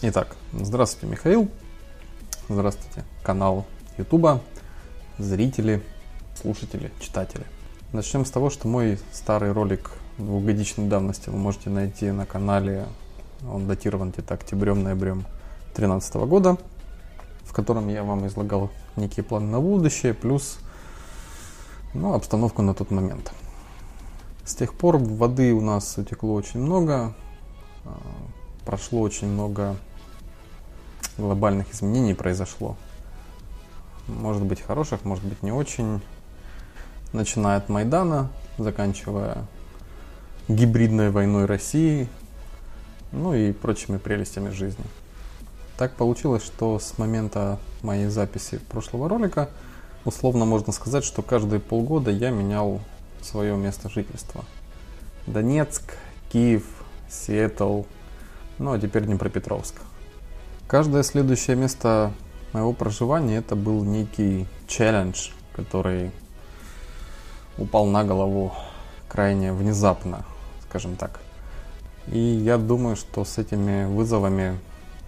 Итак, здравствуйте, Михаил. Здравствуйте, канал YouTube, зрители, слушатели, читатели. Начнем с того, что мой старый ролик двухгодичной давности вы можете найти на канале. Он датирован где-то октябрем-ноябрем 2013 года, в котором я вам излагал некие планы на будущее, плюс обстановку на тот момент. С тех пор воды у нас утекло очень много, прошло очень много глобальных изменений произошло. Может быть хороших, может быть не очень. Начиная от Майдана, заканчивая гибридной войной России, и прочими прелестями жизни. Так получилось, что с момента моей записи прошлого ролика условно можно сказать, что каждые полгода я менял свое место жительства. Донецк, Киев, Сиэтл, а теперь Днепропетровск. Каждое следующее место моего проживания это был некий челлендж, который упал на голову крайне внезапно, скажем так. И я думаю, что с этими вызовами,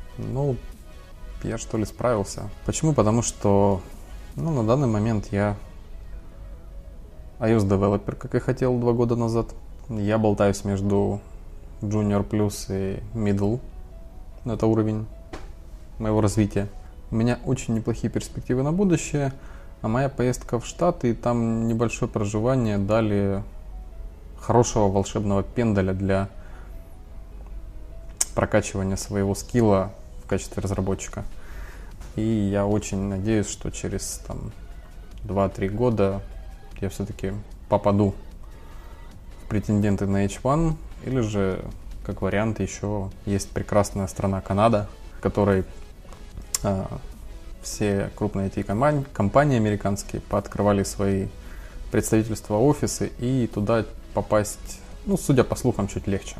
я справился. Почему? Потому что, на данный момент я iOS-девелопер, как и хотел 2 года назад. Я болтаюсь между Junior Plus и Middle. Это уровень моего развития. У меня очень неплохие перспективы на будущее, а моя поездка в Штаты и там небольшое проживание дали хорошего волшебного пендаля для прокачивания своего скилла в качестве разработчика. И я очень надеюсь, что через 2-3 года я все-таки попаду в претенденты на H1, или же, как вариант, еще есть прекрасная страна Канада, в которой все крупные IT-компании американские пооткрывали свои представительства, офисы, и туда попасть, судя по слухам, чуть легче.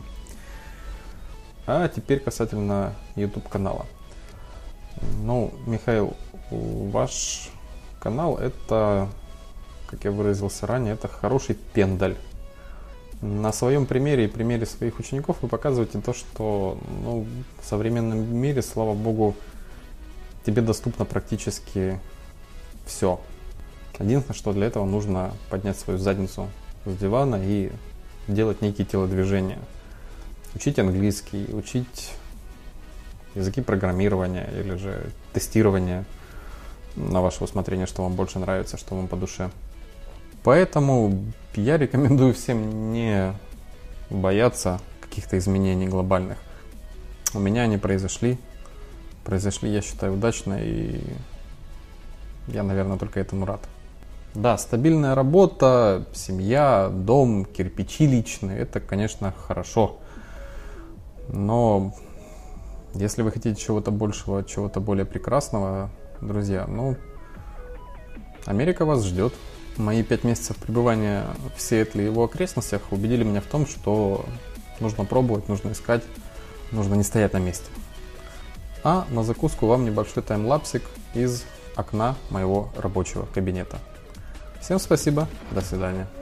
А теперь касательно YouTube-канала. Михаил, ваш канал это, как я выразился ранее, это хороший пендаль. На своем примере и примере своих учеников вы показываете то, что в современном мире, слава богу, тебе доступно практически все. Единственное, что для этого нужно поднять свою задницу с дивана и делать некие телодвижения. Учить английский, учить языки программирования или же тестирования на ваше усмотрение, что вам больше нравится, что вам по душе. Поэтому я рекомендую всем не бояться каких-то изменений глобальных. У меня они произошли, я считаю, удачно, и я, наверное, только этому рад. Да, стабильная работа, семья, дом, кирпичи личные, это, конечно, хорошо. Но если вы хотите чего-то большего, чего-то более прекрасного, друзья, Америка вас ждет. Мои 5 месяцев пребывания в Сиэтле и его окрестностях убедили меня в том, что нужно пробовать, нужно искать, нужно не стоять на месте. А на закуску вам небольшой таймлапсик из окна моего рабочего кабинета. Всем спасибо, до свидания.